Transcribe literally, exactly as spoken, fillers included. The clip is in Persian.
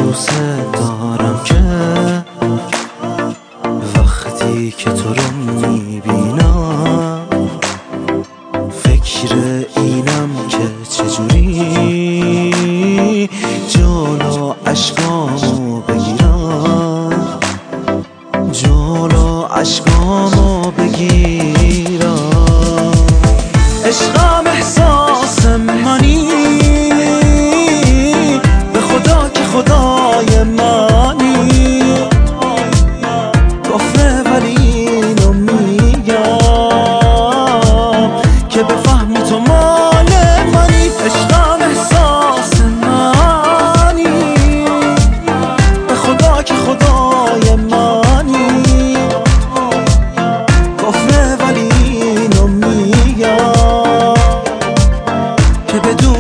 دوست دارم که وقتی که تو رو میبینم فکر اینم که چجوری جلو عشقامو بگیرم، جلو عشقامو بگیرم. عشقم احساس منی، به خدا که خدای منی، کفره ولی اینو میگم که بفهمی تو مال منی. عشقم احساس منی، به خدا که خدای منی، کفره ولی اینو میگم که بدون